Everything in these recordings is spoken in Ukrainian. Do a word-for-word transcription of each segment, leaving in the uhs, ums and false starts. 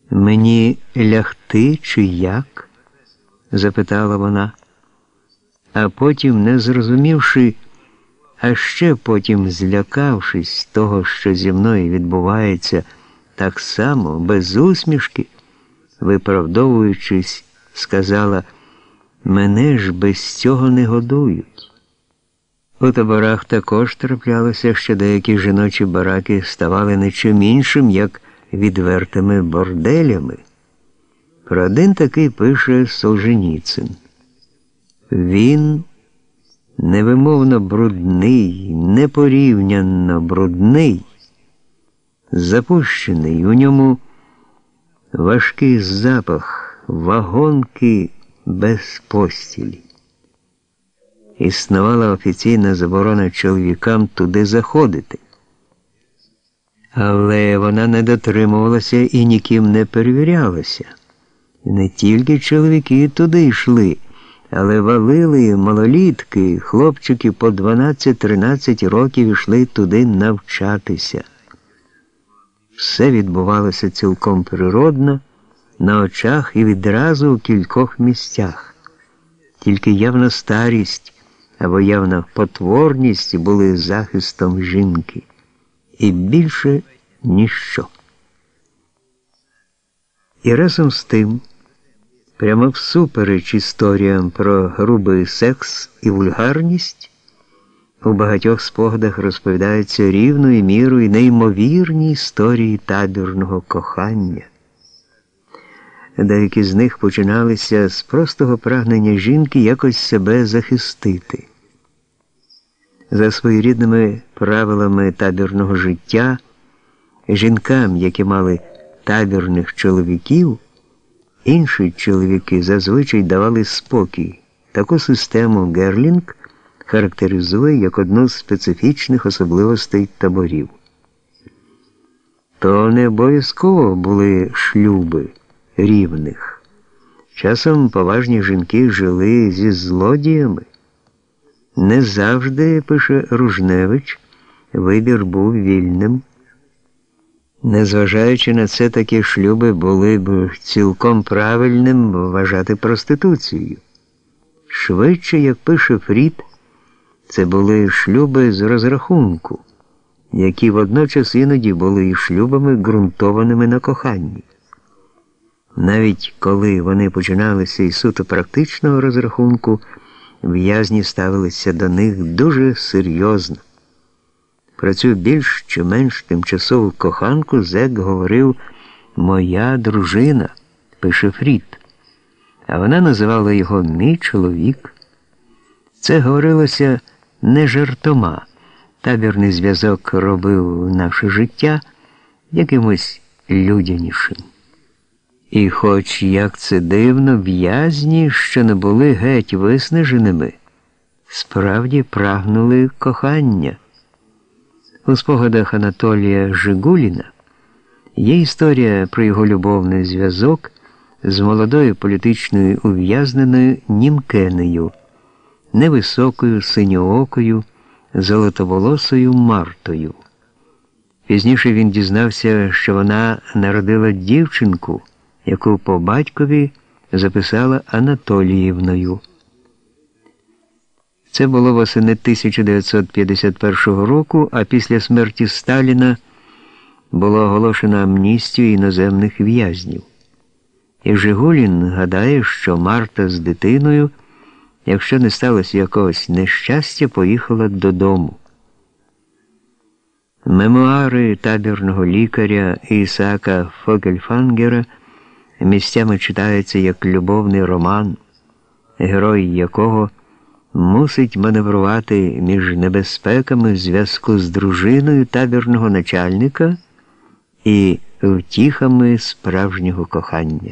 Мені лягти чи як? Запитала вона, а потім, не зрозумівши, а ще потім злякавшись того, що зі мною відбувається так само, без усмішки, виправдовуючись, сказала: мене ж без цього не годують. У таборах також траплялося, що деякі жіночі бараки ставали нічим іншим, як відвертими борделями. Про один такий пише Солженіцин. Він невимовно брудний, непорівнянно брудний, запущений, у ньому важкий запах, вагонки без постілі. Існувала офіційна заборона чоловікам туди заходити. Але вона не дотримувалася і ніким не перевірялася. І не тільки чоловіки туди йшли, але валили малолітки, хлопчики по дванадцять-тринадцять років йшли туди навчатися. Все відбувалося цілком природно, на очах і відразу у кількох місцях. Тільки явна старість або явна потворність були захистом жінки. І більше ніщо. І разом з тим, прямо всупереч історіям про грубий секс і вульгарність, у багатьох спогадах розповідаються рівною мірою неймовірні історії табірного кохання. Деякі з них починалися з простого прагнення жінки якось себе захистити. За своєрідними правилами табірного життя, жінкам, які мали табірних чоловіків, інші чоловіки зазвичай давали спокій. Таку систему Герлінг характеризує як одну з специфічних особливостей таборів. То не обов'язково були шлюби рівних. Часом поважні жінки жили зі злодіями. Не завжди, пише Ружневич, вибір був вільним. Незважаючи на це, такі шлюби були б цілком правильним вважати проституцією. Швидше, як пише Фрід, це були шлюби з розрахунку, які водночас іноді були і шлюбами, ґрунтованими на коханні. Навіть коли вони починалися із суто практичного розрахунку, в'язні ставилися до них дуже серйозно. Про цю більш чи менш тимчасову коханку зек говорив «моя дружина», пише Фрід, а вона називала його «мій чоловік». Це говорилося не жартома. Табірний зв'язок робив наше життя якимось людянішим. І хоч, як це дивно, в'язні, що не були геть виснаженими, справді прагнули кохання. У спогадах Анатолія Жигуліна є історія про його любовний зв'язок з молодою політичною ув'язненою Німкенею, невисокою, синьоокою, золотоволосою Мартою. Пізніше він дізнався, що вона народила дівчинку, яку по батькові записала Анатоліївною. Це було восени тисяча дев'ятсот п'ятдесят першого року, а після смерті Сталіна було оголошено амністію іноземних в'язнів. І Жигулін гадає, що Марта з дитиною, якщо не сталося якогось нещастя, поїхала додому. Мемуари табірного лікаря Ісаака Фогельфангера місцями читаються як любовний роман, герой якого мусить маневрувати між небезпеками зв'язку з дружиною табірного начальника і втіхами справжнього кохання.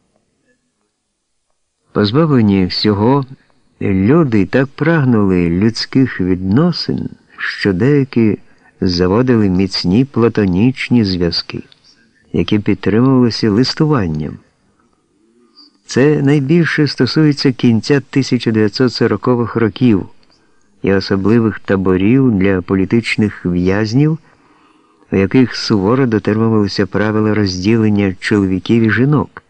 Позбавлені всього, люди так прагнули людських відносин, що деякі заводили міцні платонічні зв'язки, які підтримувалися листуванням. Це найбільше стосується кінця тисяча дев'ятсот сорокових років і особливих таборів для політичних в'язнів, у яких суворо дотримувалися правила розділення чоловіків і жінок.